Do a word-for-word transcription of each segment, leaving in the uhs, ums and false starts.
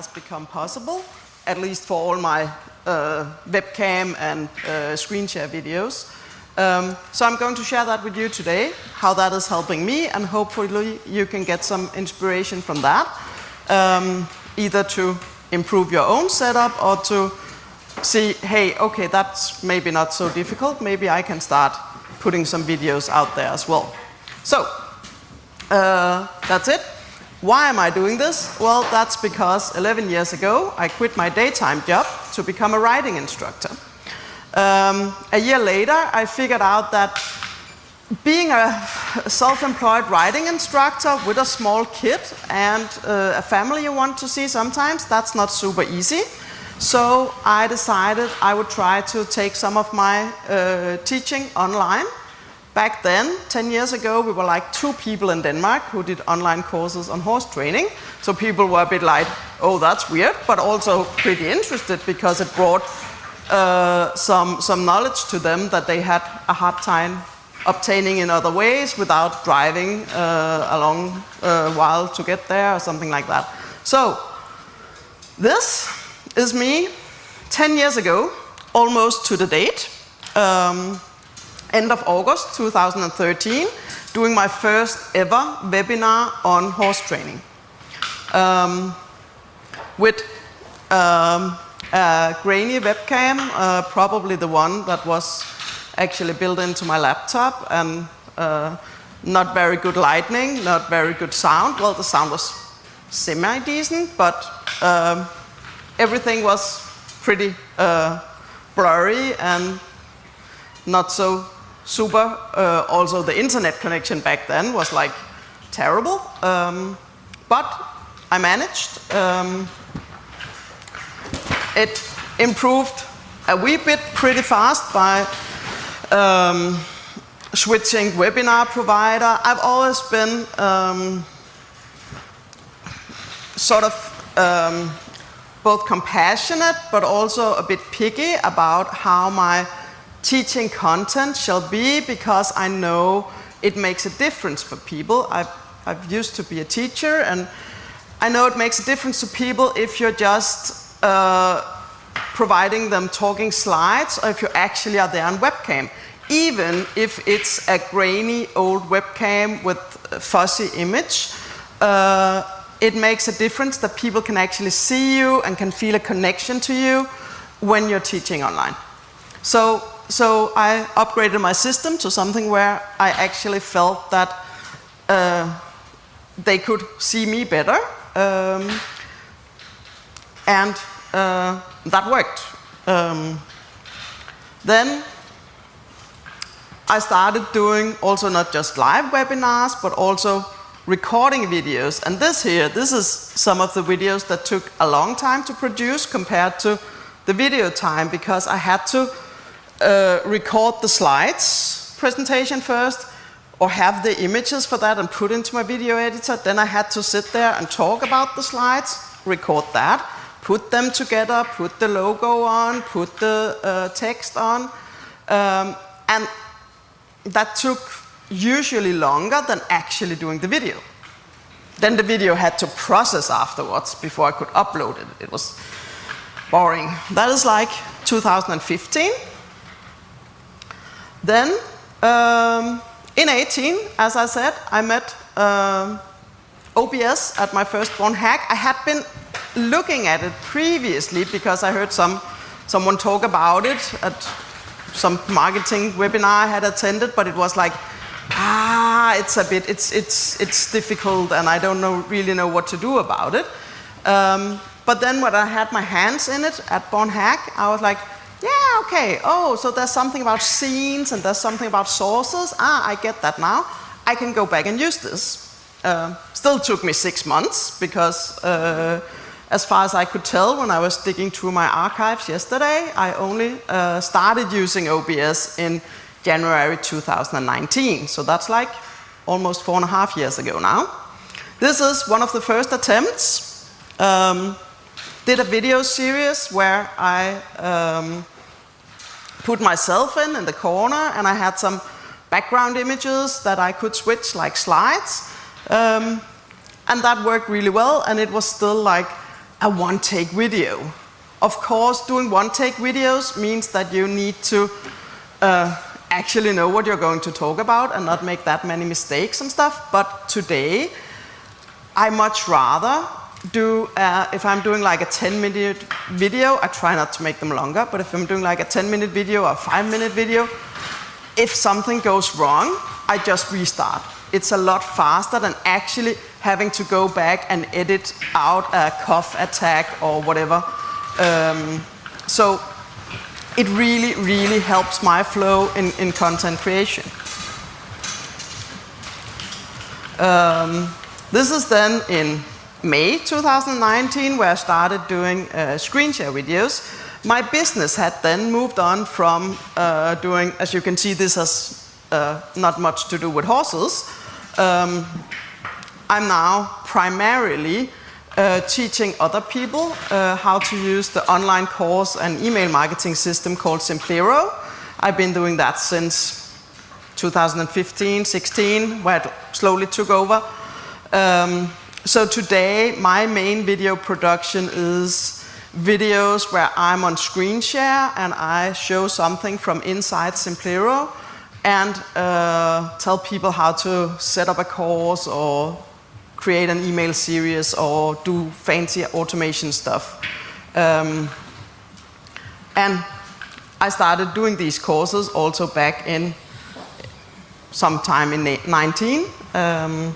has become possible, at least for all my uh, webcam and uh, screen share videos. Um, so I'm going to share that with you today, how that is helping me, and hopefully you can get some inspiration from that, um, either to improve your own setup or to see, hey, okay, that's maybe not so difficult, maybe I can start putting some videos out there as well. So, uh, that's it. Why am I doing this? Well, that's because eleven years ago, I quit my daytime job to become a riding instructor. Um, a year later, I figured out that being a self-employed riding instructor with a small kid and uh, a family you want to see sometimes, that's not super easy. So I decided I would try to take some of my uh, teaching online. Back then, ten years ago, we were like two people in Denmark who did online courses on horse training. So people were a bit like, oh, that's weird, but also pretty interested because it brought uh, some, some knowledge to them that they had a hard time obtaining in other ways without driving uh, a long uh, while to get there or something like that. So this is me ten years ago, almost to the date. Um, end of August two thousand thirteen, doing my first ever webinar on horse training. Um, with um, a grainy webcam, uh, probably the one that was actually built into my laptop, and uh, not very good lighting, not very good sound. Well, the sound was semi-decent, but um, everything was pretty uh, blurry and not so super. Uh, also, the internet connection back then was like terrible, um, but I managed. Um, it improved a wee bit pretty fast by um, switching webinar provider. I've always been um, sort of um, both compassionate but also a bit picky about how my teaching content shall be, because I know it makes a difference for people. I've, I've used to be a teacher, and I know it makes a difference to people if you're just uh, providing them talking slides, or if you actually are there on webcam. Even if it's a grainy old webcam with a fuzzy image, uh, it makes a difference that people can actually see you and can feel a connection to you when you're teaching online. So, so I upgraded my system to something where I actually felt that uh, they could see me better, um, and uh, that worked. Um, then I started doing also not just live webinars, but also recording videos. And this here, this is some of the videos that took a long time to produce compared to the video time, because I had to uh, record the slides presentation first, or have the images for that and put into my video editor. Then I had to sit there and talk about the slides, record that, put them together, put the logo on, put the uh, text on, um, and that took usually longer than actually doing the video. Then the video had to process afterwards before I could upload it. It was boring. That is like two thousand fifteen. Then, um, in eighteen, as I said, I met um, O B S at my first Born Hack. I had been looking at it previously because I heard some, someone talk about it at some marketing webinar I had attended, but it was like, ah, it's a bit, it's, it's, it's difficult, and I don't know, really know what to do about it. Um, but then when I had my hands in it at Born Hack, I was like, yeah, okay, oh, so there's something about scenes, and there's something about sources. Ah, I get that now. I can go back and use this. Uh, still took me six months, because uh, as far as I could tell when I was digging through my archives yesterday, I only uh, started using O B S in January two thousand nineteen. So that's like almost four and a half years ago now. This is one of the first attempts. Um, did a video series where I um, put myself in in the corner, and I had some background images that I could switch like slides. Um, and that worked really well, and it was still like a one-take video. Of course, doing one-take videos means that you need to uh, actually know what you're going to talk about and not make that many mistakes and stuff. But today, I much rather do, uh, if I'm doing like a ten minute video, I try not to make them longer, but if I'm doing like a ten minute video or a five minute video, if something goes wrong, I just restart. It's a lot faster than actually having to go back and edit out a cough attack or whatever. Um, so it really, really helps my flow in, in content creation. Um, this is then in May two thousand nineteen, where I started doing uh, screen share videos. My business had then moved on from uh, doing, as you can see, this has uh, not much to do with horses. Um, I'm now primarily uh, teaching other people uh, how to use the online course and email marketing system called Simplero. I've been doing that since two thousand fifteen, sixteen, where it slowly took over. Um, so today, my main video production is videos where I'm on screen share and I show something from inside Simplero and uh, tell people how to set up a course or create an email series or do fancy automation stuff. Um, and I started doing these courses also back in sometime in nineteen. Um,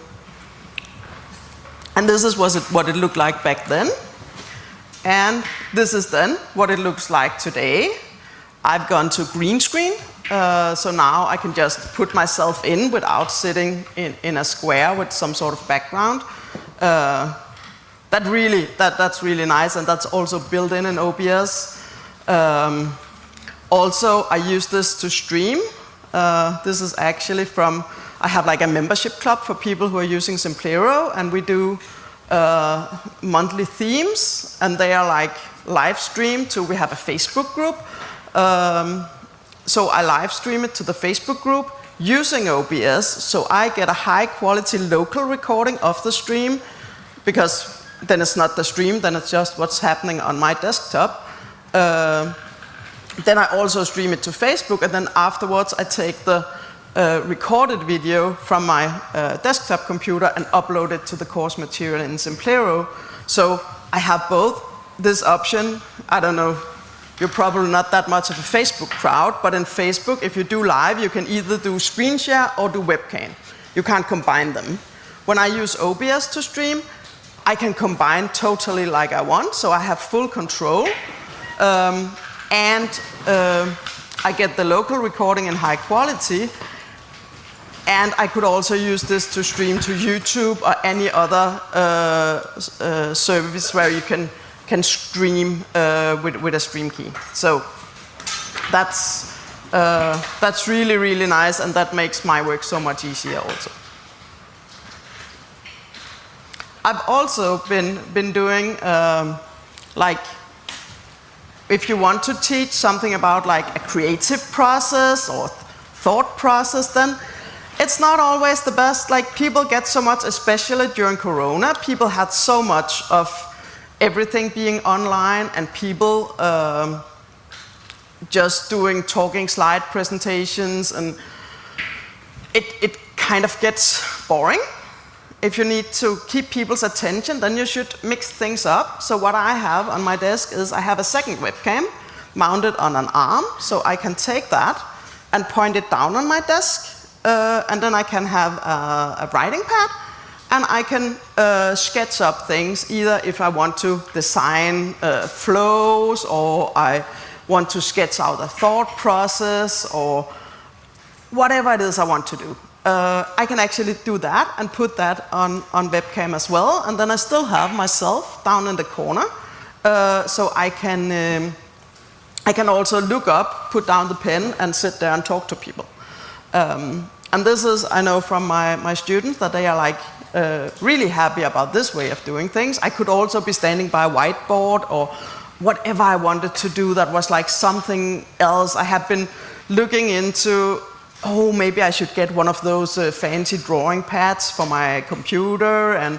and this is was it, what it looked like back then. And this is then what it looks like today. I've gone to green screen, uh, so now I can just put myself in without sitting in, in a square with some sort of background. Uh, that really, that, that's really nice, and that's also built in in O B S. Um, also, I use this to stream. Uh, this is actually from, I have like a membership club for people who are using Simplero, and we do Uh, monthly themes, and they are like live streamed to, we have a Facebook group. Um, so I live stream it to the Facebook group using O B S, so I get a high quality local recording of the stream, because then it's not the stream, then it's just what's happening on my desktop. Uh, then I also stream it to Facebook, and then afterwards I take the Uh, recorded video from my uh, desktop computer and upload it to the course material in Simplero. So I have both this option. I don't know, you're probably not that much of a Facebook crowd, but in Facebook, if you do live, you can either do screen share or do webcam. You can't combine them. When I use O B S to stream, I can combine totally like I want, so I have full control. Um, and uh, I get the local recording in high quality. And I could also use this to stream to YouTube or any other uh, uh, service where you can, can stream uh, with, with a stream key. So that's, uh, that's really, really nice, and that makes my work so much easier also. I've also been, been doing, um, like, if you want to teach something about like a creative process or th thought process, then it's not always the best. Like, people get so much, especially during Corona, people had so much of everything being online, and people um, just doing talking slide presentations, and it, it kind of gets boring. If you need to keep people's attention, then you should mix things up. So what I have on my desk is I have a second webcam mounted on an arm, so I can take that and point it down on my desk. Uh, and then I can have uh, a writing pad, and I can uh, sketch up things, either if I want to design uh, flows, or I want to sketch out a thought process, or whatever it is I want to do. Uh, I can actually do that and put that on, on webcam as well, and then I still have myself down in the corner, uh, so I can, um, I can also look up, put down the pen, and sit there and talk to people. Um, and this is, I know from my, my students, that they are like uh, really happy about this way of doing things. I could also be standing by a whiteboard or whatever I wanted to do that was like something else. I have been looking into, oh, maybe I should get one of those uh, fancy drawing pads for my computer, and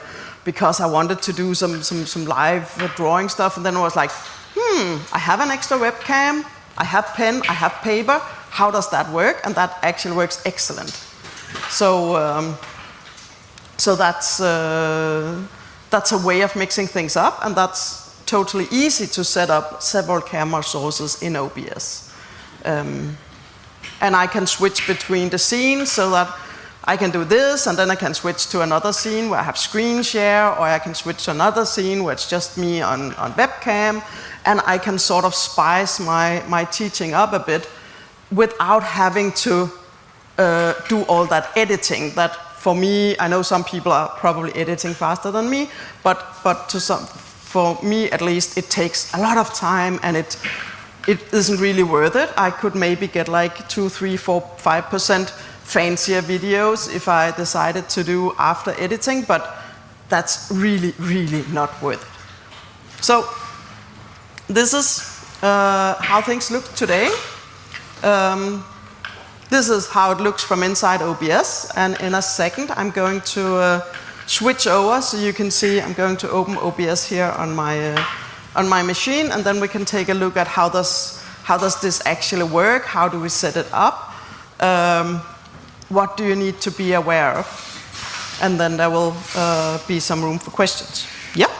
because I wanted to do some, some, some live drawing stuff, and then I was like, hmm, I have an extra webcam, I have pen, I have paper, how does that work? And that actually works excellent. So, um, so that's, uh, that's a way of mixing things up, and that's totally easy to set up several camera sources in O B S. Um, and I can switch between the scenes so that I can do this, and then I can switch to another scene where I have screen share, or I can switch to another scene where it's just me on, on webcam, and I can sort of spice my, my teaching up a bit without having to uh, do all that editing that, for me, I know some people are probably editing faster than me, but, but to some, for me at least, it takes a lot of time, and it, it isn't really worth it. I could maybe get like two, three, four, five percent fancier videos if I decided to do after editing, but that's really, really not worth it. So this is uh, how things look today. Um, this is how it looks from inside O B S, and in a second I'm going to uh, switch over so you can see. I'm going to open O B S here on my uh, on my machine, and then we can take a look at how does how does this actually work, how do we set it up, um, what do you need to be aware of, and then there will uh, be some room for questions. Yeah?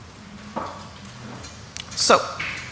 So,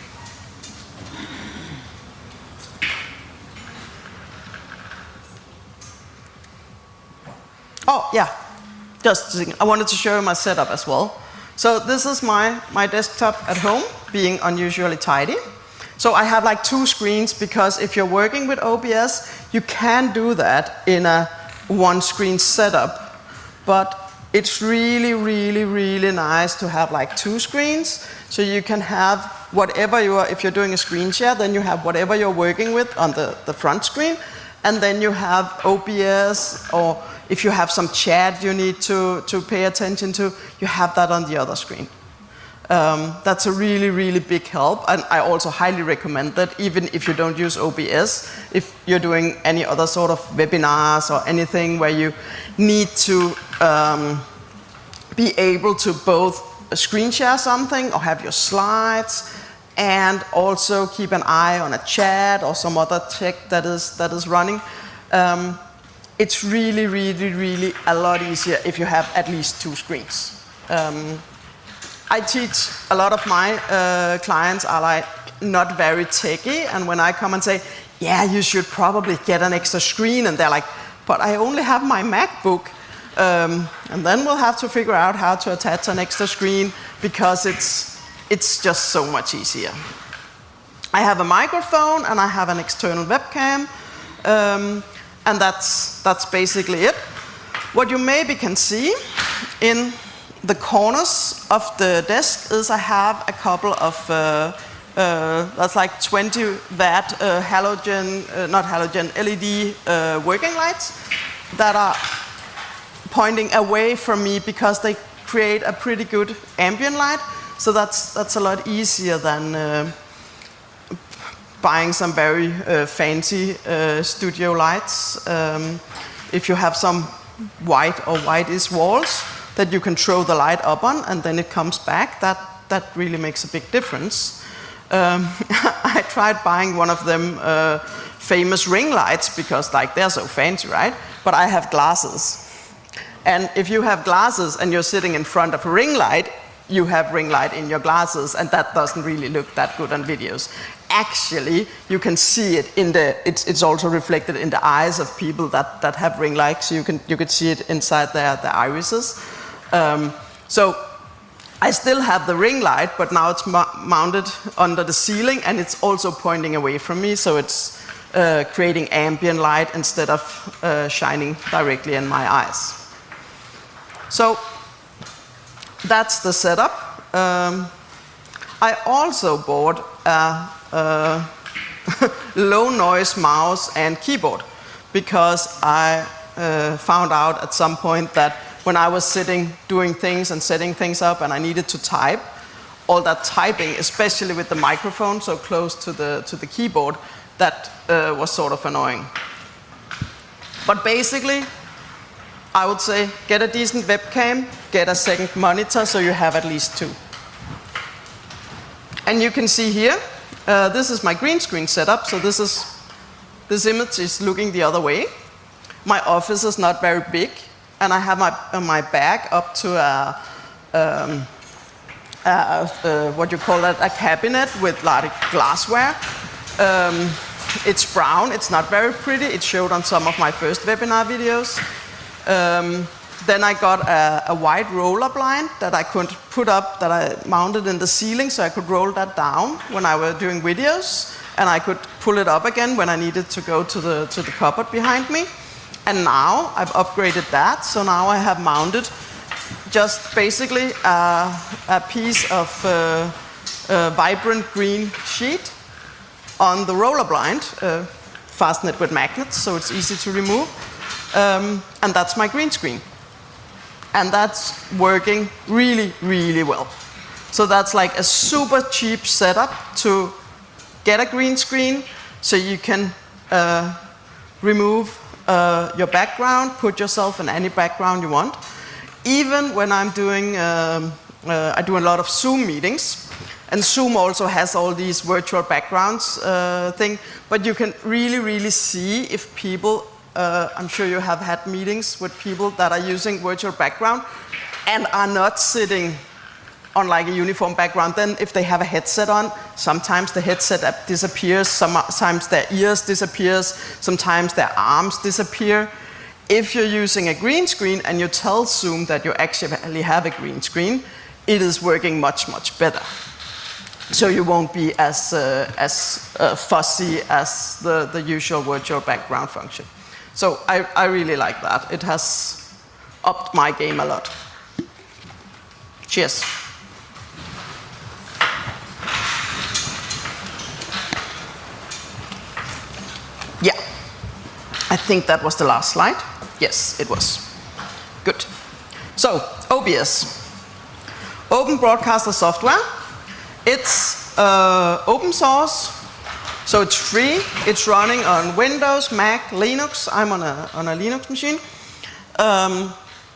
oh yeah, just I wanted to show you my setup as well. So this is my, my desktop at home, being unusually tidy. So I have like two screens, because if you're working with O B S, you can do that in a one screen setup. But it's really, really, really nice to have like two screens. So you can have whatever you are, if you're doing a screen share, then you have whatever you're working with on the, the front screen. And then you have O B S, or if you have some chat you need to, to pay attention to, you have that on the other screen. Um, that's a really, really big help, and I also highly recommend that even if you don't use O B S, if you're doing any other sort of webinars or anything where you need to um, be able to both screen share something or have your slides, and also keep an eye on a chat or some other tech that is, that is running. Um, it's really, really, really a lot easier if you have at least two screens. Um, I teach a lot of my uh, clients are like not very techy, and when I come and say, yeah, you should probably get an extra screen, and they're like, but I only have my MacBook, um, and then we'll have to figure out how to attach an extra screen, because it's, it's just so much easier. I have a microphone and I have an external webcam, um, and that's, that's basically it. What you maybe can see in the corners of the desk is I have a couple of, uh, uh, that's like twenty watt uh, halogen, uh, not halogen, L E D uh, working lights that are pointing away from me, because they create a pretty good ambient light. So that's, that's a lot easier than uh, buying some very uh, fancy uh, studio lights. Um, if you have some white or whitish walls that you can throw the light up on, and then it comes back, that, that really makes a big difference. Um, I tried buying one of them uh, famous ring lights, because like they're so fancy, right? But I have glasses. And if you have glasses and you're sitting in front of a ring light, you have ring light in your glasses, and that doesn't really look that good on videos. Actually, you can see it in the, it's, it's also reflected in the eyes of people that, that have ring lights. You can, you can see it inside their, their irises. Um, so I still have the ring light, but now it's mounted under the ceiling, and it's also pointing away from me, so it's uh, creating ambient light instead of uh, shining directly in my eyes. So that's the setup. Um, I also bought a, a low noise mouse and keyboard, because I uh, found out at some point that when I was sitting doing things and setting things up and I needed to type, all that typing, especially with the microphone so close to the, to the keyboard, that uh, was sort of annoying. But basically, I would say get a decent webcam, get a second monitor so you have at least two. And you can see here, uh, this is my green screen setup. So this is this image is looking the other way. My office is not very big, and I have my uh, my bag up to a, um, a, a what you call that, a cabinet with like glassware. Um, it's brown. It's not very pretty. It showed on some of my first webinar videos. Um, Then I got a, a white roller blind that I could put up, that I mounted in the ceiling so I could roll that down when I were doing videos, and I could pull it up again when I needed to go to the, to the cupboard behind me. And now I've upgraded that, so now I have mounted just basically a, a piece of uh, uh, vibrant green sheet on the roller blind, uh, fasten it with magnets so it's easy to remove, um, and that's my green screen. And that's working really, really well. So that's like a super cheap setup to get a green screen so you can uh, remove uh, your background, put yourself in any background you want. Even when I'm doing, um, uh, I do a lot of Zoom meetings, and Zoom also has all these virtual backgrounds uh, thing, but you can really, really see if people Uh, I'm sure you have had meetings with people that are using virtual background and are not sitting on like a uniform background. Then if they have a headset on, sometimes the headset disappears, sometimes their ears disappears, sometimes their arms disappear. If you're using a green screen and you tell Zoom that you actually have a green screen, it is working much, much better. So you won't be as, uh, as uh, fussy as the, the usual virtual background function. So I, I really like that. It has upped my game a lot. Cheers. Yeah. I think that was the last slide. Yes, it was. Good. So, O B S. Open Broadcaster Software. It's uh, open source. So it's free. It's running on Windows, Mac, Linux. I'm on a, on a Linux machine. Um,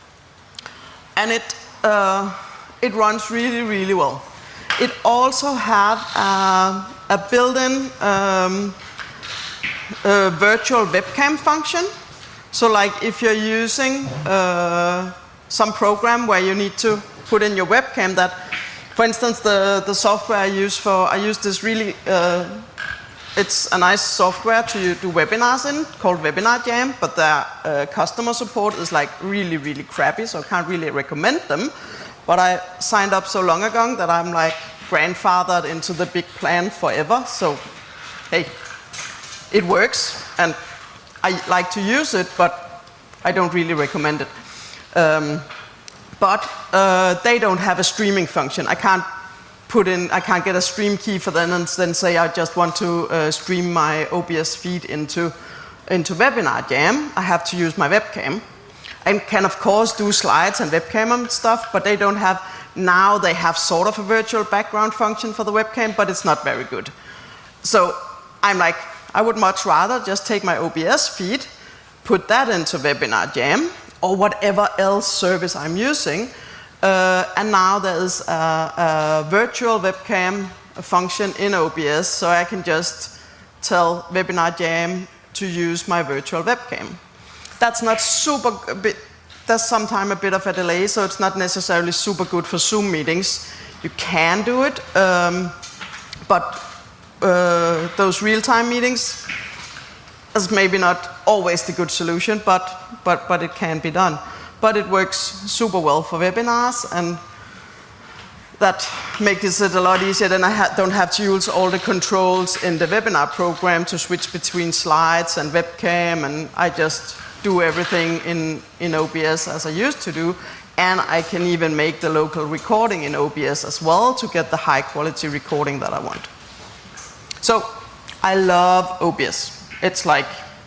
and it, uh, it runs really, really well. It also has uh, a built-in um, uh, virtual webcam function. So like if you're using uh, some program where you need to put in your webcam, that, for instance, the, the software I use for, I use this really, uh, it's a nice software to do webinars in called Webinar Jam, but the uh, customer support is like really, really crappy, so I can't really recommend them. But I signed up so long ago that I'm like grandfathered into the big plan forever. So, hey, it works, and I like to use it, but I don't really recommend it. Um, but uh, they don't have a streaming function. I can't put in, I can't get a stream key for them and then say I just want to uh, stream my O B S feed into, into Webinar Jam. I have to use my webcam. I can of course do slides and webcam and stuff, but they don't have, now they have sort of a virtual background function for the webcam, but it's not very good. So I'm like, I would much rather just take my O B S feed, put that into Webinar Jam, or whatever else service I'm using, uh, and now there's a, a virtual webcam function in O B S, so I can just tell Webinar Jam to use my virtual webcam. That's not super, a bit, there's sometimes a bit of a delay, so it's not necessarily super good for Zoom meetings. You can do it, um, but uh, those real-time meetings is maybe not always the good solution, but, but, but it can be done. But it works super well for webinars, and that makes it a lot easier. Then I ha don't have to use all the controls in the webinar program to switch between slides and webcam, and I just do everything in, in O B S as I used to do, and I can even make the local recording in O B S as well to get the high quality recording that I want. So I love O B S. It's like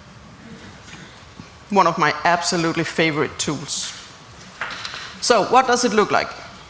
one of my absolutely favorite tools. So what does it look like?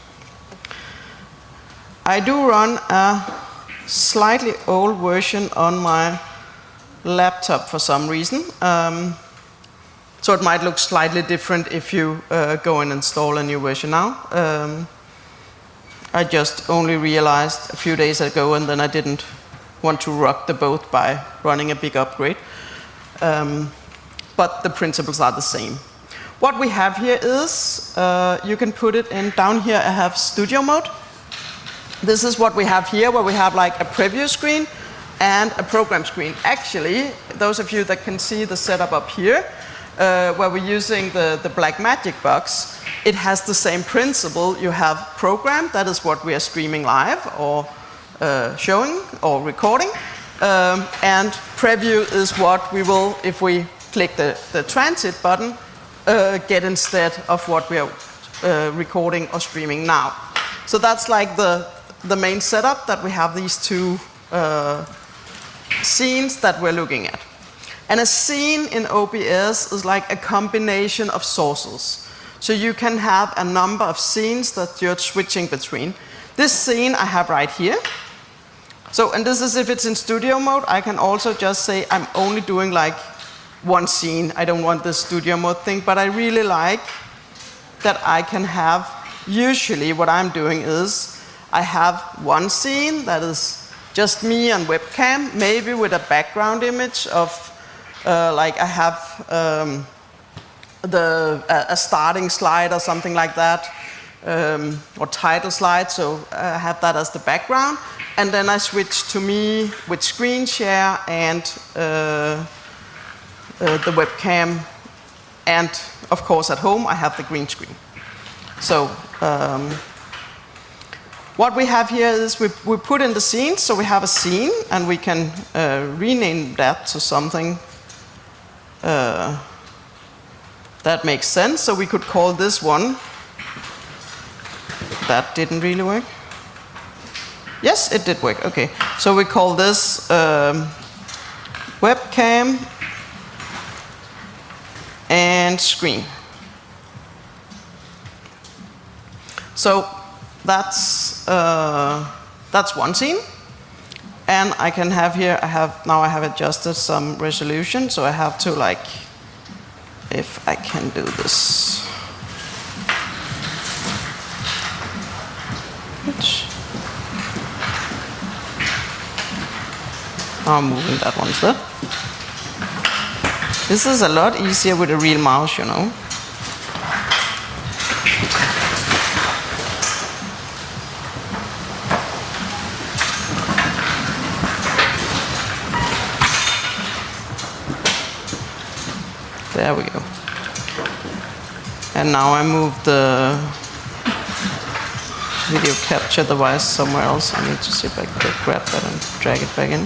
I do run a slightly old version on my laptop for some reason. Um, So it might look slightly different if you uh, go and install a new version now. Um, I just only realized a few days ago, and then I didn't want to rock the boat by running a big upgrade. Um, but the principles are the same. What we have here is, uh, you can put it in, down here I have studio mode. This is what we have here, where we have like a preview screen and a program screen. Actually, those of you that can see the setup up here, uh, where we're using the, the Blackmagic box, it has the same principle. You have program, that is what we are streaming live or uh, showing or recording. Um, and preview is what we will, if we click the, the transit button, uh, get instead of what we are uh, recording or streaming now. So that's like the, the main setup, that we have these two uh, scenes that we're looking at. And a scene in O B S is like a combination of sources. So you can have a number of scenes that you're switching between. This scene I have right here. So, and this is if it's in studio mode. I can also just say I'm only doing like one scene. I don't want this studio mode thing, but I really like that I can have, usually what I'm doing is I have one scene that is just me on webcam, maybe with a background image of, uh, like I have um, the, a, a starting slide or something like that, um, or title slide, so I have that as the background. And then I switch to me with screen share and uh, uh, the webcam. And of course at home I have the green screen. So um, what we have here is we, we put in the scenes. So we have a scene, and we can uh, rename that to something uh, that makes sense. So we could call this one, that didn't really work. Yes, it did work, okay. So we call this um, webcam and screen. So that's, uh, that's one scene. And I can have here, I have, now I have adjusted some resolution, so I have to like, if I can do this. Which, I'm moving that one instead. This is a lot easier with a real mouse, you know. There we go. And now I move the video capture device somewhere else. I need to see if I can grab that and drag it back in.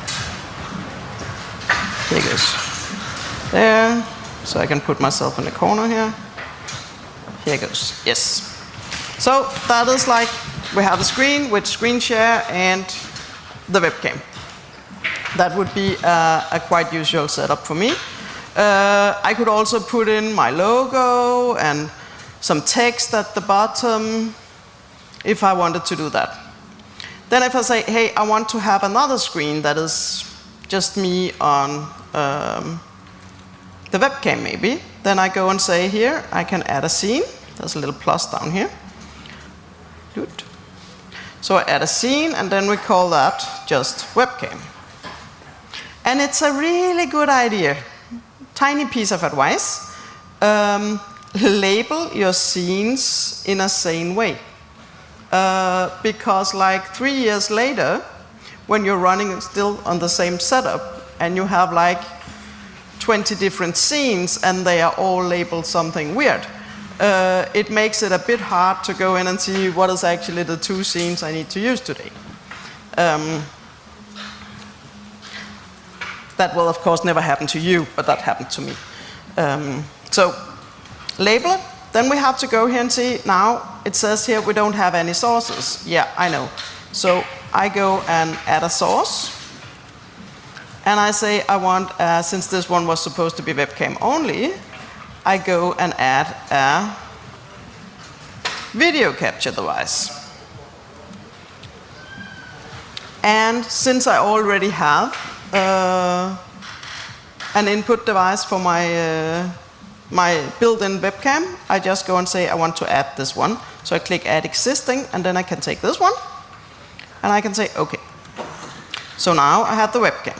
There it goes. There. So I can put myself in the corner here. Here it goes. Yes. So that is like, we have a screen with screen share and the webcam. That would be a, a quite usual setup for me. Uh, I could also put in my logo and some text at the bottom if I wanted to do that. Then if I say, hey, I want to have another screen that is just me on um, the webcam maybe, then I go and say here, I can add a scene. There's a little plus down here. Good. So I add a scene, and then we call that just webcam. And it's a really good idea. Tiny piece of advice. Um, label your scenes in a sane way. Uh, because like three years later, when you're running still on the same setup, and you have like twenty different scenes, and they are all labeled something weird, uh, it makes it a bit hard to go in and see what is actually the two scenes I need to use today. Um, that will, of course, never happen to you, but that happened to me. Um, so, label it. Then we have to go here and see, now it says here we don't have any sources. Yeah, I know. So I go and add a source. And I say I want, uh, since this one was supposed to be webcam only, I go and add a video capture device. And since I already have uh, an input device for my uh, my built-in webcam, I just go and say I want to add this one. So I click Add Existing, and then I can take this one, and I can say OK. So now I have the webcam.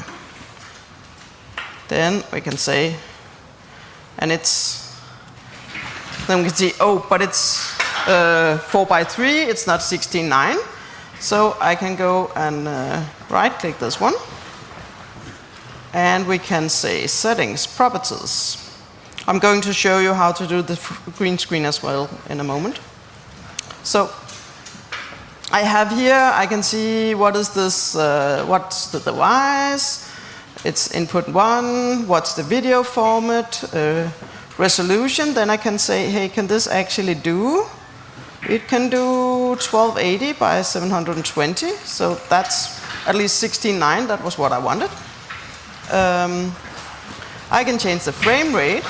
Then we can say, and it's, then we can see, oh, but it's uh, four by three, it's not sixteen nine. So I can go and uh, right-click this one, and we can say Settings, Properties. I'm going to show you how to do the green screen as well in a moment. So I have here, I can see what is this, uh, what's the device, it's input one, what's the video format, uh, resolution. Then I can say, hey, can this actually do? It can do twelve eighty by seven hundred twenty, so that's at least sixteen nine, that was what I wanted. Um, I can change the frame rate.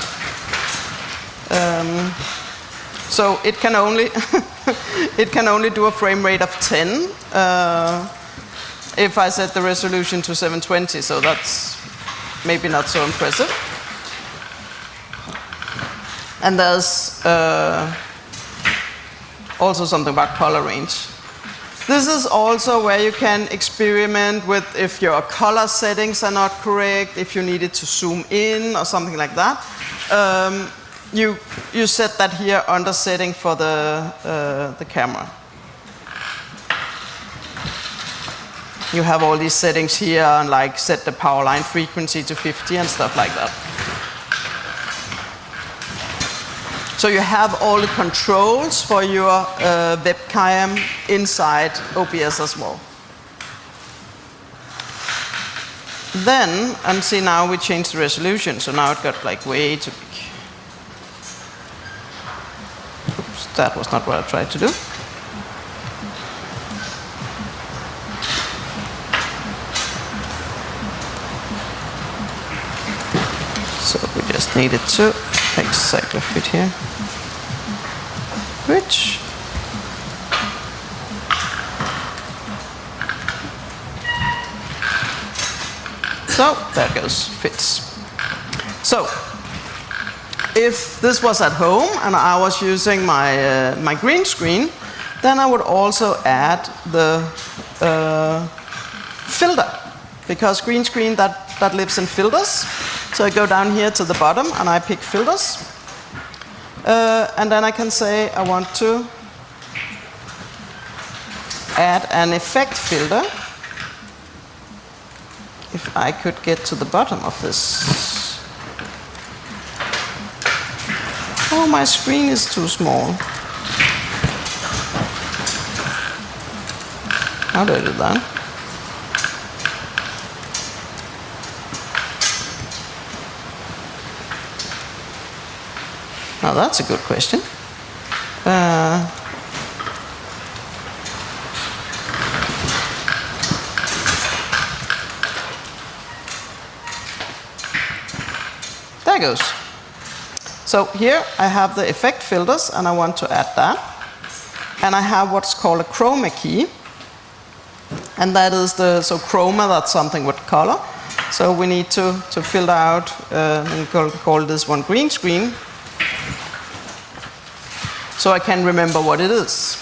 Um, so it can only it can only do a frame rate of ten uh, if I set the resolution to seven twenty, so that's maybe not so impressive. And there's uh, also something about color range. This is also where you can experiment with if your color settings are not correct, if you needed to zoom in or something like that. Um, you, you set that here under setting for the, uh, the camera. You have all these settings here and like set the power line frequency to fifty and stuff like that. So you have all the controls for your uh, webcam inside O B S as well. Then, and see now we changed the resolution, so now it got like way too big. Oops, that was not what I tried to do. So we just needed to exactly fit here. Which so there goes, fits. So if this was at home and I was using my uh, my green screen, then I would also add the uh, filter, because green screen that that lives in filters. So I go down here to the bottom and I pick filters. Uh, and then I can say I want to add an effect filter. If I could get to the bottom of this. Oh, my screen is too small. How do I do that? Now that's a good question. Uh, there goes. So here I have the effect filters and I want to add that. And I have what's called a chroma key. And that is the, so chroma, that's something with color. So we need to, to filter out, uh, and call, call this one green screen. So I can remember what it is.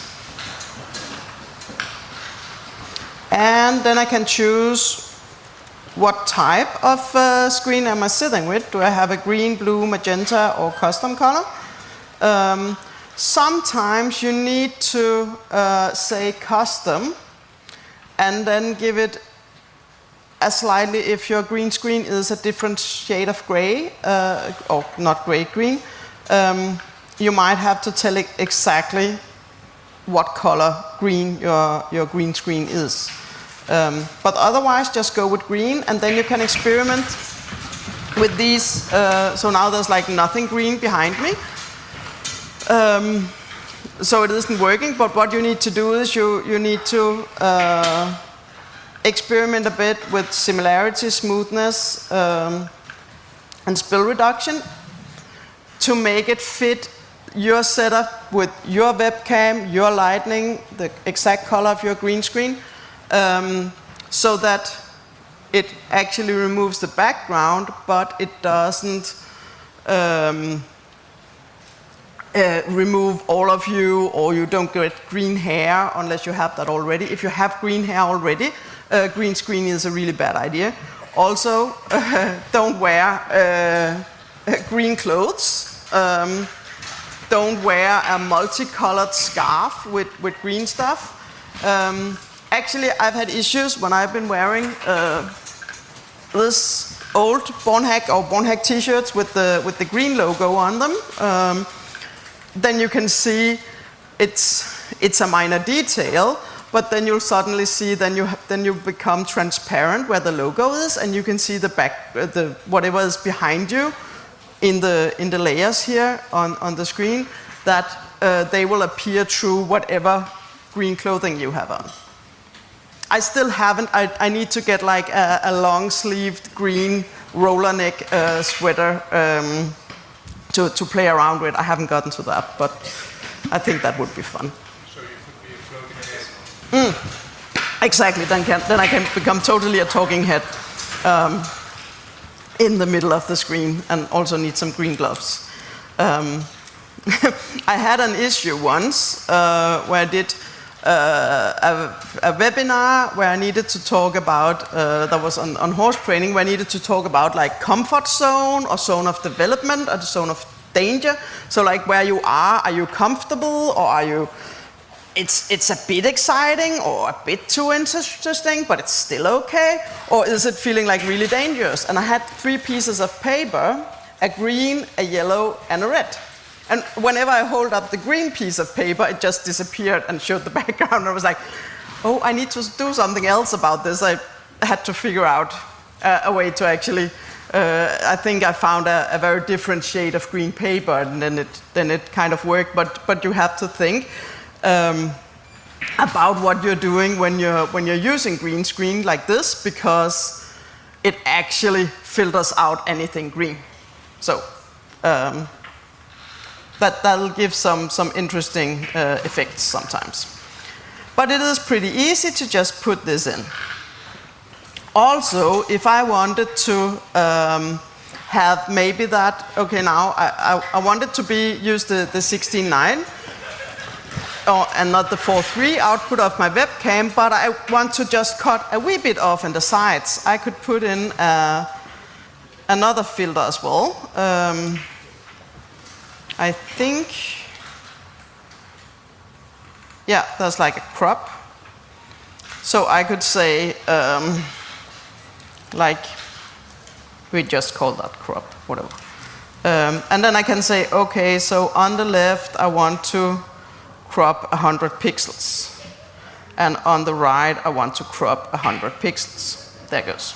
And then I can choose what type of uh, screen am I sitting with. Do I have a green, blue, magenta, or custom color? Um, sometimes you need to uh, say custom and then give it a slightly, if your green screen is a different shade of gray, uh, or not gray, green, um, you might have to tell it exactly what color green your, your green screen is. Um, but otherwise, just go with green, and then you can experiment with these. Uh, so now there's like nothing green behind me. Um, so it isn't working, but what you need to do is you, you need to uh, experiment a bit with similarity, smoothness, um, and spill reduction to make it fit your setup with your webcam, your lighting, the exact color of your green screen, um, so that it actually removes the background, but it doesn't um, uh, remove all of you, or you don't get green hair unless you have that already. If you have green hair already, uh, green screen is a really bad idea. Also, uh, don't wear uh, green clothes. Um, don't wear a multicolored scarf with, with green stuff. Um, actually, I've had issues when I've been wearing uh, this old Bornhack or Bornhack t-shirts with the, with the green logo on them. Um, then you can see it's, it's a minor detail, but then you'll suddenly see, then you, then you become transparent where the logo is, and you can see the back, uh, the, whatever is behind you in the, in the layers here on, on the screen, that uh, they will appear through whatever green clothing you have on. I still haven't, I, I need to get like a, a long-sleeved green roller neck uh, sweater um, to, to play around with. I haven't gotten to that, but I think that would be fun. So you could be a floating head. Mm, exactly, then, can, then I can become totally a talking head um, in the middle of the screen, and also need some green gloves. Um, I had an issue once uh, where I did Uh, a, a webinar where I needed to talk about, uh, that was on, on horse training, where I needed to talk about like comfort zone or zone of development or the zone of danger. So like where you are, are you comfortable, or are you, it's, it's a bit exciting or a bit too interesting, but it's still okay? Or is it feeling like really dangerous? And I had three pieces of paper, a green, a yellow, and a red. And whenever I hold up the green piece of paper, it just disappeared and showed the background. I was like, oh, I need to do something else about this. I had to figure out uh, a way to actually, uh, I think I found a, a very different shade of green paper, and then it, then it kind of worked. But, but you have to think um, about what you're doing when you're, when you're using green screen like this, because it actually filters out anything green. So. Um, That, that'll give some, some interesting uh, effects sometimes. But it is pretty easy to just put this in. Also, if I wanted to um, have maybe that, okay, now I, I, I wanted to be use the, the sixteen nine or, and not the four three output of my webcam, but I want to just cut a wee bit off in the sides. I could put in uh, another filter as well. Um, I think, yeah, there's like a crop. So I could say, um, like, we just call that crop, whatever. Um, and then I can say, okay, so on the left, I want to crop one hundred pixels. And on the right, I want to crop one hundred pixels. There goes.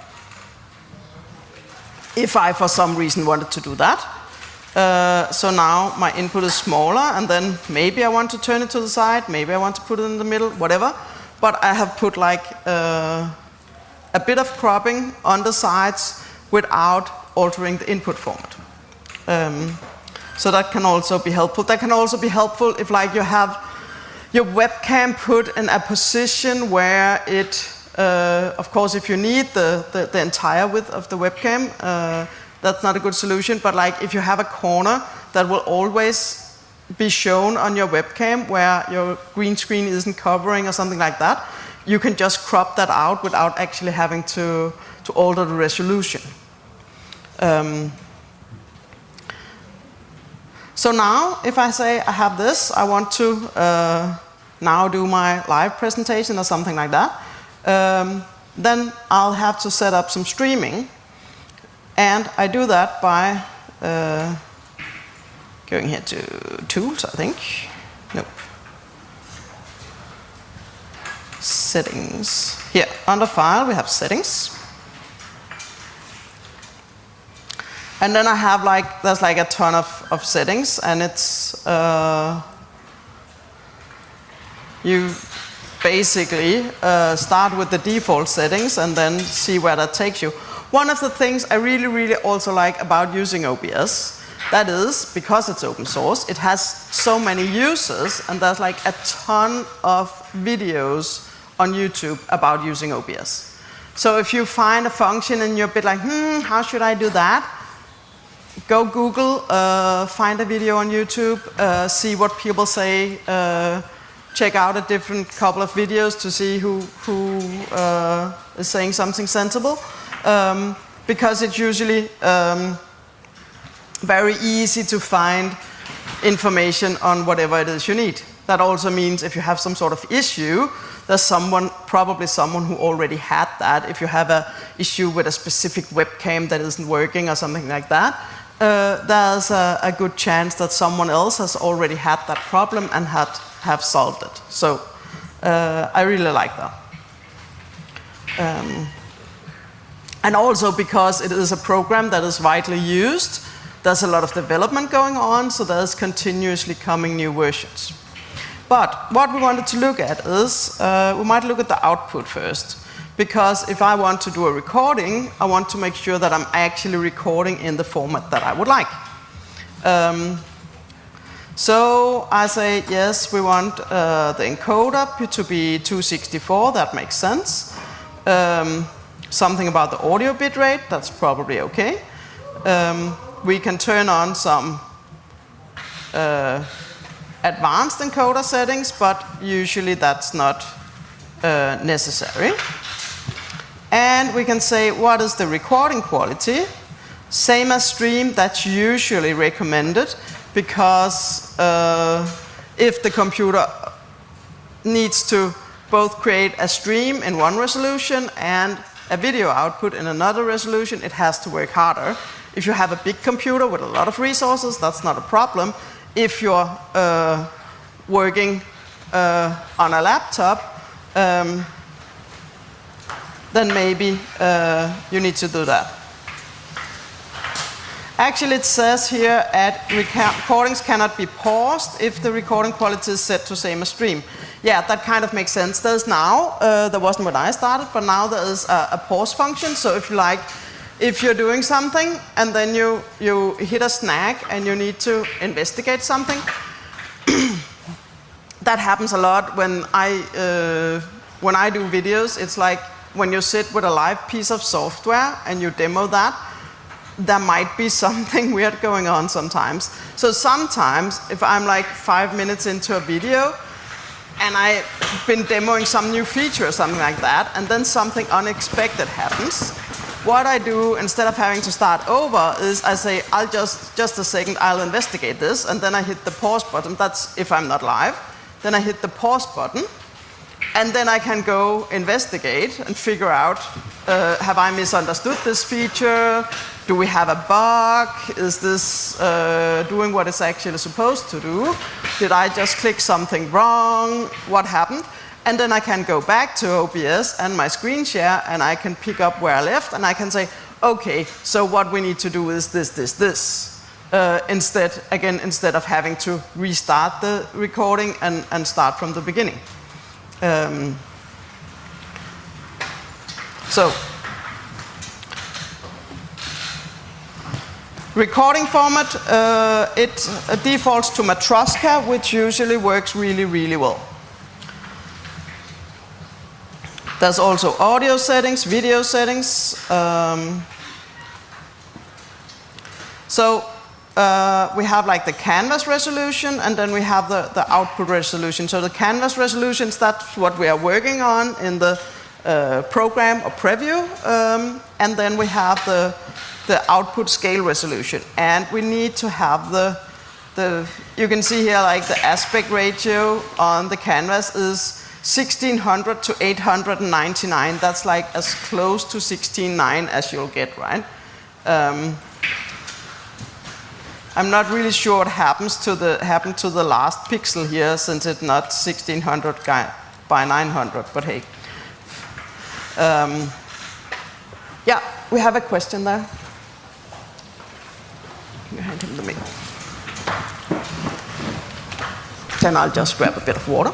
If I, for some reason, wanted to do that, Uh, so now my input is smaller, and then maybe I want to turn it to the side, maybe I want to put it in the middle, whatever. But I have put like uh, a bit of cropping on the sides without altering the input format. Um, so that can also be helpful. That can also be helpful if like you have your webcam put in a position where it, uh, of course, if you need the, the, the entire width of the webcam, uh, that's not a good solution, but like if you have a corner that will always be shown on your webcam where your green screen isn't covering or something like that, you can just crop that out without actually having to, to alter the resolution. Um, so now, if I say I have this, I want to uh, now do my live presentation or something like that, um, then I'll have to set up some streaming. And I do that by uh, going here to Tools, I think. Nope. Settings. Here, under File, we have Settings. And then I have like, there's like a ton of, of settings, and it's, uh, you basically uh, start with the default settings and then see where that takes you. One of the things I really, really also like about using O B S, that is, because it's open source, it has so many users, and there's like a ton of videos on YouTube about using O B S. So if you find a function and you're a bit like, hmm, how should I do that? go Google, uh, find a video on YouTube, uh, see what people say, uh, check out a different couple of videos to see who, who uh, is saying something sensible, um, because it's usually um, very easy to find information on whatever it is you need. That also means if you have some sort of issue, there's someone, probably someone who already had that. If you have an issue with a specific webcam that isn't working or something like that, uh, there's a, a good chance that someone else has already had that problem and had have solved it. So uh, I really like that. Um, and also because it is a program that is widely used, there's a lot of development going on, so there's continuously coming new versions. But what we wanted to look at is, uh, we might look at the output first. Because if I want to do a recording, I want to make sure that I'm actually recording in the format that I would like. Um, so I say, yes, we want uh, the encoder to be two sixty-four, that makes sense. Um, something about the audio bitrate, that's probably okay. Um, we can turn on some uh, advanced encoder settings, but usually that's not uh, necessary. And we can say, what is the recording quality? Same as stream, that's usually recommended, because uh, if the computer needs to both create a stream in one resolution and a video output in another resolution, it has to work harder. If you have a big computer with a lot of resources, that's not a problem. If you're uh, working uh, on a laptop, um, then maybe uh, you need to do that. Actually, it says here at recordings cannot be paused if the recording quality is set to same as stream. Yeah, that kind of makes sense. There's now, uh, there wasn't when I started, but now there is a, a pause function. So if you like, if you're doing something and then you, you hit a snag and you need to investigate something, that happens a lot when I, uh, when I do videos. It's like when you sit with a live piece of software and you demo that, there might be something weird going on sometimes. So sometimes, if I'm like five minutes into a video, and I've been demoing some new feature or something like that, and then something unexpected happens, what I do, instead of having to start over, is I say, I'll just, just a second, I'll investigate this, and then I hit the pause button. That's if I'm not live. Then I hit the pause button, and then I can go investigate and figure out, uh, have I misunderstood this feature? Do we have a bug? Is this uh, doing what it's actually supposed to do? Did I just click something wrong? What happened? And then I can go back to O B S and my screen share, and I can pick up where I left, and I can say, okay, so what we need to do is this, this, this. Uh, instead, again, instead of having to restart the recording and, and start from the beginning. Um, so, recording format, uh, it uh, defaults to Matroska, which usually works really, really well. There's also audio settings, video settings. Um, so uh, we have like the canvas resolution, and then we have the, the output resolution. So the canvas resolutions, that's what we are working on in the uh, program or preview. Um, and then we have the, the output scale resolution. And we need to have the, the, you can see here like the aspect ratio on the canvas is sixteen hundred to eight hundred ninety-nine. That's like as close to sixteen nine as you'll get, right? Um, I'm not really sure what happens to the happened to the last pixel here, since it's not sixteen hundred by nine hundred. But hey, um, yeah, we have a question there. You hand him the mic. Then I'll just grab a bit of water.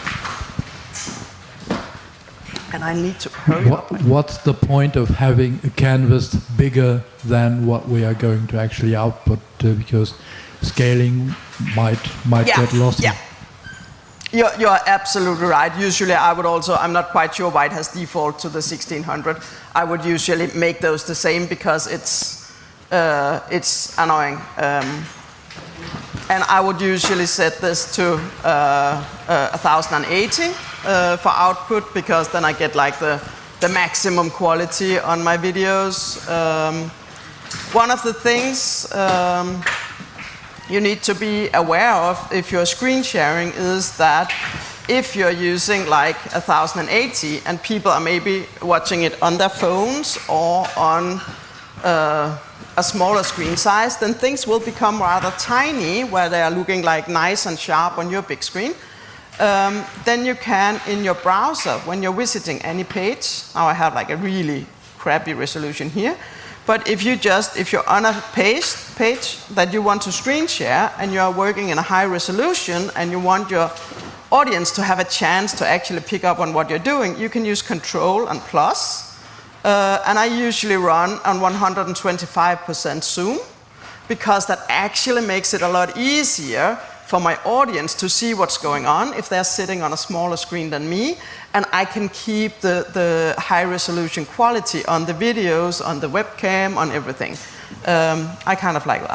And I need to hurry what, up. What's the point of having a canvas bigger than what we are going to actually output? Uh, because scaling might might yeah, get lost. Yeah, you're, you're absolutely right. Usually, I would also. I'm not quite sure why it has default to the sixteen hundred. I would usually make those the same, because it's uh, it's annoying. Um, and I would usually set this to uh, uh, one thousand eighty uh, for output, because then I get like the, the maximum quality on my videos. Um, one of the things um, you need to be aware of if you're screen sharing is that if you're using like one thousand eighty and people are maybe watching it on their phones or on uh, a smaller screen size, then things will become rather tiny where they are looking like nice and sharp on your big screen. Um, then you can, in your browser, when you're visiting any page, now I have like a really crappy resolution here, but if you just, if you're on a page, page that you want to screen share and you're working in a high resolution and you want your audience to have a chance to actually pick up on what you're doing, you can use Control and Plus. Uh, and I usually run on one hundred twenty-five percent zoom, because that actually makes it a lot easier for my audience to see what's going on if they're sitting on a smaller screen than me, and I can keep the, the high resolution quality on the videos, on the webcam, on everything. Um, I kind of like that.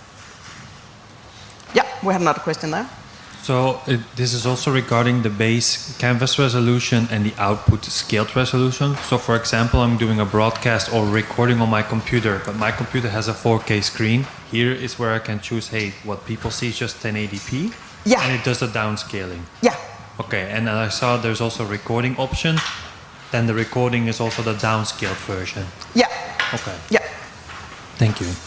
Yeah, we had another question there. So it, this is also regarding the base canvas resolution and the output scaled resolution. So for example, I'm doing a broadcast or recording on my computer, but my computer has a four K screen. Here is where I can choose, hey, what people see is just ten eighty p. Yeah. And it does the downscaling. Yeah. Okay, and then I saw there's also a recording option. Then the recording is also the downscaled version. Yeah. Okay. Yeah. Thank you.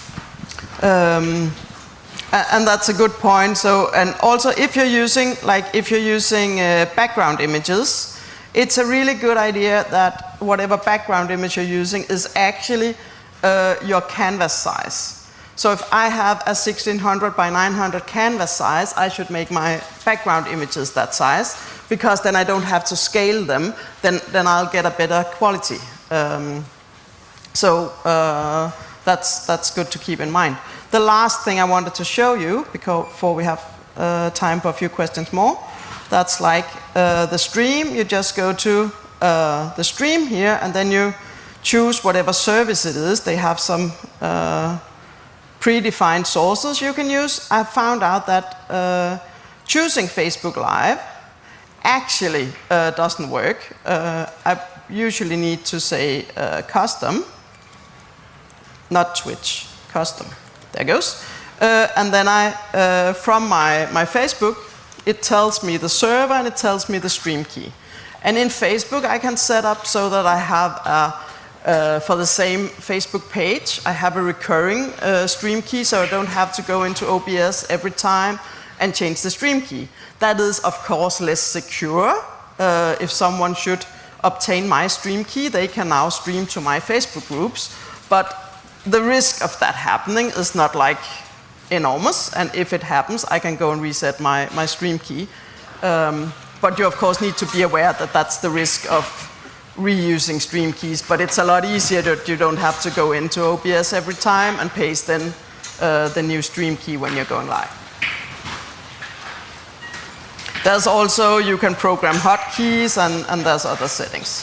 Um, And that's a good point. So, and also if you're using, like if you're using uh, background images, it's a really good idea that whatever background image you're using is actually uh, your canvas size. So if I have a sixteen hundred by nine hundred canvas size, I should make my background images that size, because then I don't have to scale them, then, then I'll get a better quality. Um, so uh, that's, that's good to keep in mind. The last thing I wanted to show you, before we have uh, time for a few questions more, that's like uh, the stream. You just go to uh, the stream here, and then you choose whatever service it is. They have some uh, predefined sources you can use. I found out that uh, choosing Facebook Live actually uh, doesn't work. Uh, I usually need to say uh, custom, not Twitch, custom. There goes. Uh, and then I, uh, from my, my Facebook, it tells me the server and it tells me the stream key. And in Facebook, I can set up so that I have, a, uh, for the same Facebook page, I have a recurring uh, stream key, so I don't have to go into O B S every time and change the stream key. That is, of course, less secure. Uh, if someone should obtain my stream key, they can now stream to my Facebook groups. But the risk of that happening is not like enormous, and if it happens, I can go and reset my, my stream key. Um, but you of course need to be aware that that's the risk of reusing stream keys, but it's a lot easier that you don't have to go into O B S every time and paste in uh, the new stream key when you're going live. There's also, you can program hotkeys, and, and there's other settings.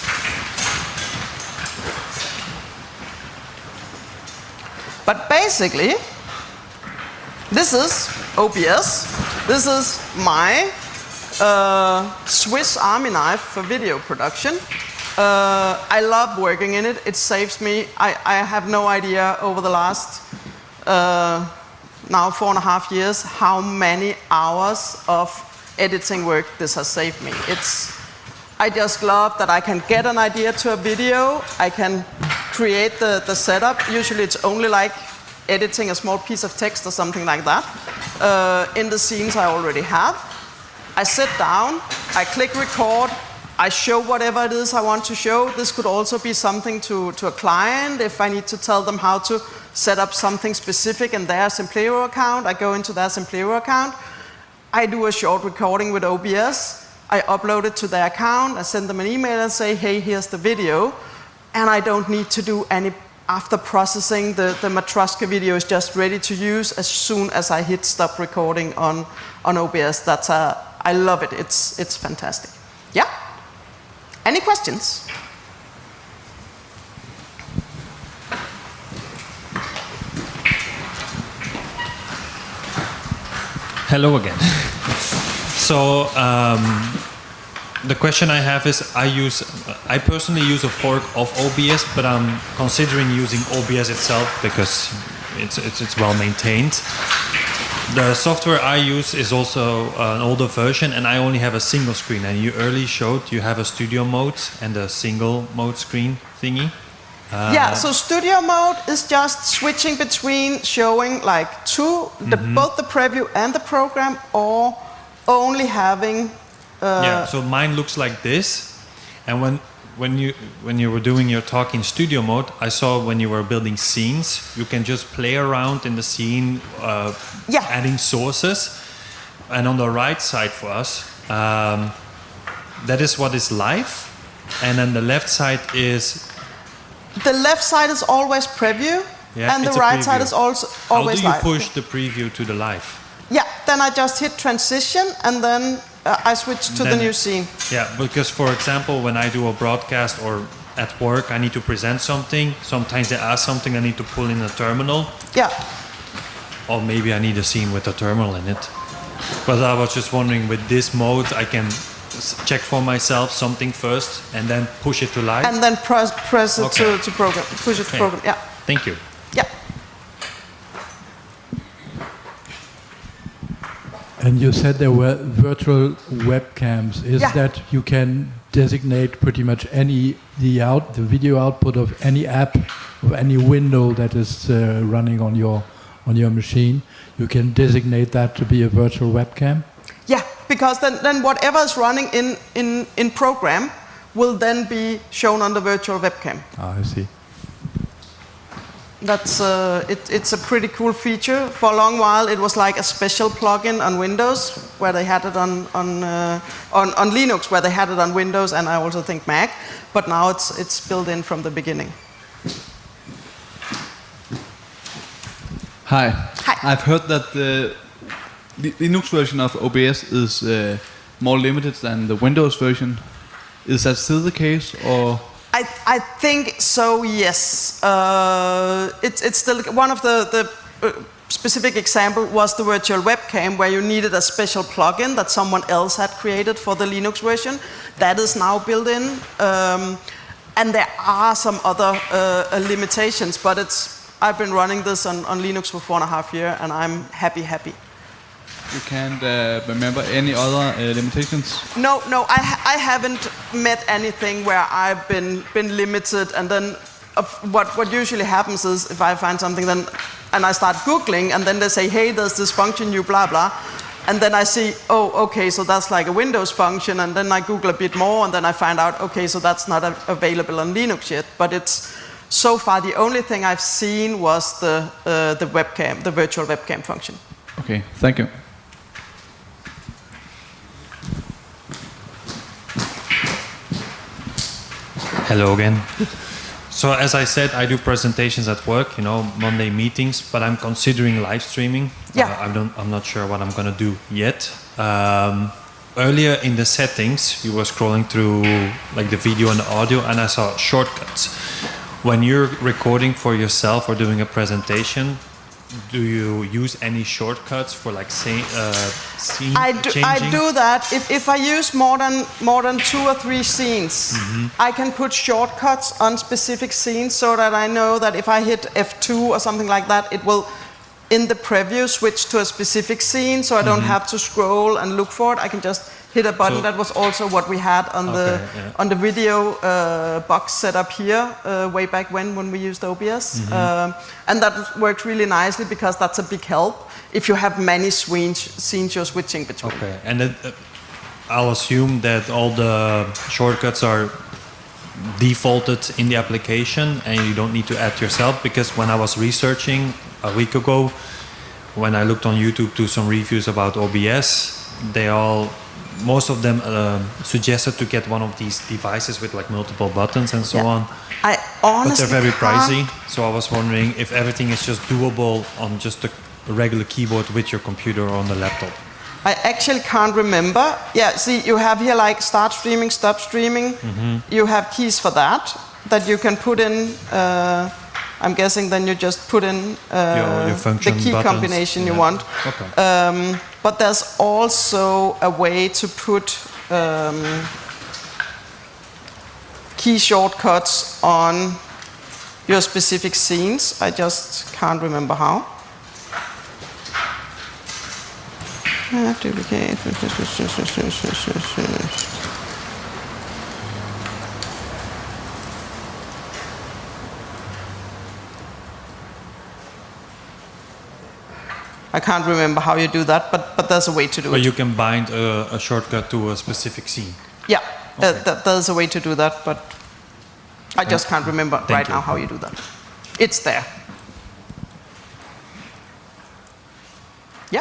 But basically, this is O B S. This is my uh, Swiss Army knife for video production. Uh, I love working in it. It saves me. I, I have no idea over the last uh, now four and a half years how many hours of editing work this has saved me. It's, I just love that I can get an idea to a video. I can create the, the setup. Usually it's only like editing a small piece of text or something like that uh, in the scenes I already have. I sit down, I click record, I show whatever it is I want to show. This could also be something to, to a client. If I need to tell them how to set up something specific in their Simplero account, I go into their Simplero account. I do a short recording with O B S. I upload it to their account. I send them an email and say, hey, here's the video. And I don't need to do any after processing. The, the Matroska video is just ready to use as soon as I hit stop recording on, on O B S. That's a, I love it. It's, it's fantastic. Yeah? Any questions? Hello again. So um, the question I have is, I use, I personally use a fork of O B S, but I'm considering using O B S itself because it's it's, it's well maintained. The software I use is also an older version, and I only have a single screen. And you earlier showed you have a studio mode and a single mode screen thingy. Uh, yeah, so studio mode is just switching between showing like two, the, Mhm. both the preview and the program, or only having. Uh, yeah, so mine looks like this, and when when you when you were doing your talk in studio mode, I saw when you were building scenes, you can just play around in the scene, uh, Yeah. adding sources, and on the right side for us, um, that is what is live, and then the left side is The left side is always preview, Yeah, and the it's a right side preview. is also how always do you live. push the preview to the live? Yeah, then I just hit transition, and then uh, I switch to the Then- new scene. Yeah, because for example, when I do a broadcast or at work, I need to present something. Sometimes they ask something, I need to pull in a terminal, Yeah, or maybe I need a scene with a terminal in it. But I was just wondering, with this mode, I can s- check for myself something first and then push it to live. and then press press it Okay. to, to program, push it to Okay. program. Yeah, Thank you. yeah. And you said there were virtual webcams. Is Yeah. that you can designate pretty much any the out the video output of any app of any window that is uh, running on your on your machine? You can designate that to be a virtual webcam. Yeah, because then, then whatever is running in, in, in program will then be shown on the virtual webcam. Ah, I see. That's uh, it, it's a pretty cool feature. For a long while, it was like a special plugin on Windows, where they had it on on, uh, on on Linux, where they had it on Windows, and I also think Mac. But now it's it's built in from the beginning. Hi. Hi. I've heard that the Li- Linux version of O B S is uh, more limited than the Windows version. Is that still the case, or? I, I think so, yes. Uh, it's, it's still one of the, the uh, specific example was the virtual webcam, where you needed a special plugin that someone else had created for the Linux version. That is now built in. Um, and there are some other uh, limitations, but it's, I've been running this on, on Linux for four and a half years, and I'm happy, happy. You can't uh, remember any other uh, limitations? No, no, I, ha- I haven't met anything where I've been been limited, and then uh, what what usually happens is if I find something, then and I start googling, and then they say, hey, there's this function, you blah blah, and then I see, oh, okay, so that's like a Windows function, and then I Google a bit more, and then I find out, okay, so that's not a- available on Linux yet, but it's so far the only thing I've seen was the uh, the webcam, the virtual webcam function. Okay, thank you. Hello again. So as I said, I do presentations at work, you know, Monday meetings, but I'm considering live streaming. Yeah. Uh, I don't, I'm not sure what I'm going to do yet. Um, earlier in the settings, you were scrolling through like the video and the audio, and I saw shortcuts. When you're recording for yourself or doing a presentation, do you use any shortcuts for like say, uh, scene I do, changing? I do that. If, if I use more than more than two or three scenes, Mm-hmm. I can put shortcuts on specific scenes so that I know that if I hit F two or something like that, it will, in the preview, switch to a specific scene, so I don't have to scroll and look for it. I can just hit a button. So- that was also what we had on the Okay, yeah. on the video uh, box setup here uh, way back when when we used O B S, um, and that worked really nicely because that's a big help if you have many scenes scenes you're switching between. Okay, and then, uh, I'll assume that all the shortcuts are defaulted in the application and you don't need to add yourself, because when I was researching a week ago, when I looked on YouTube to some reviews about O B S, they all, most of them uh, suggested to get one of these devices with like multiple buttons and so Yeah. on. I But honestly they're very can't- pricey, so I was wondering if everything is just doable on just a regular keyboard with your computer or on the laptop. I actually can't remember. Yeah, see, you have here like start streaming, stop streaming. Mm-hmm. You have keys for that that you can put in. Uh, I'm guessing then you just put in uh, Your- your function the key buttons, combination you yeah. want. Okay. Um, but there's also a way to put um, key shortcuts on your specific scenes. I just can't remember how. Uh, duplicate. I can't remember how you do that, but, but there's a way to do But it. you can bind a, a shortcut to a specific scene. Yeah, uh, Okay. th- there's a way to do that, but I just can't remember Thank right you. now how you do that. It's there. Yeah.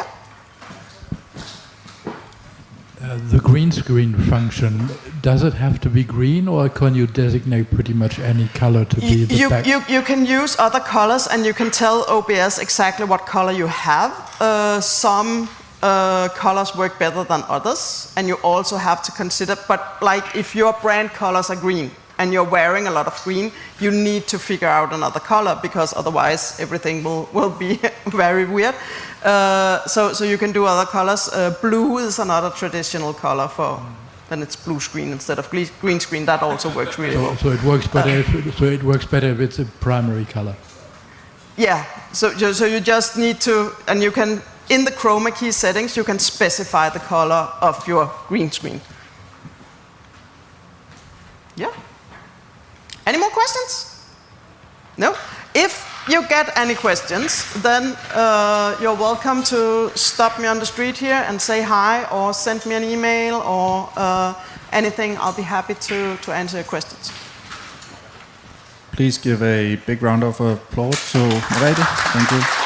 Uh, the green screen function, does it have to be green, or can you designate pretty much any color to be You, the you, back? you, you can use other colors and you can tell O B S exactly what color you have. Uh, some uh, colors work better than others, and you also have to consider, but like if your brand colors are green and you're wearing a lot of green, you need to figure out another color because otherwise everything will, will be very weird. Uh, so, so you can do other colors. Uh, blue is another traditional color for, then it's blue screen instead of gle- green screen. That also works really well. So, so it works better. if, so it works better if it's a primary color. Yeah, so, so so you just need to, and you can, in the chroma key settings, you can specify the color of your green screen. Yeah. Any more questions? No? If you get any questions, then uh, you're welcome to stop me on the street here and say hi, or send me an email, or uh, anything. I'll be happy to, to answer your questions. Please give a big round of applause to Merete. Thank you.